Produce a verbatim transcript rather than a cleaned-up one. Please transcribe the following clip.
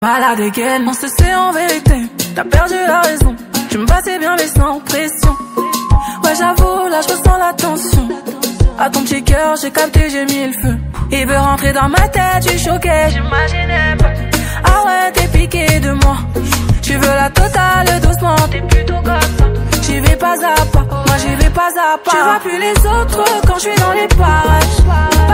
Malade again, on se sait en vérité. T'as perdu la raison. Tu me passais bien mais sans pression. Ouais j'avoue, là je ressens la tension. À ton petit cœur, j'ai capté, j'ai mis le feu. Il veut rentrer dans ma tête, je suis choquée, j'imaginais pas. Ah ouais, t'es piqué de moi. Tu veux la totale doucement, t'es plutôt comme ça. J'y vais pas à pas, moi j'y vais pas à pas. Tu vois plus les autres quand je suis dans les parages.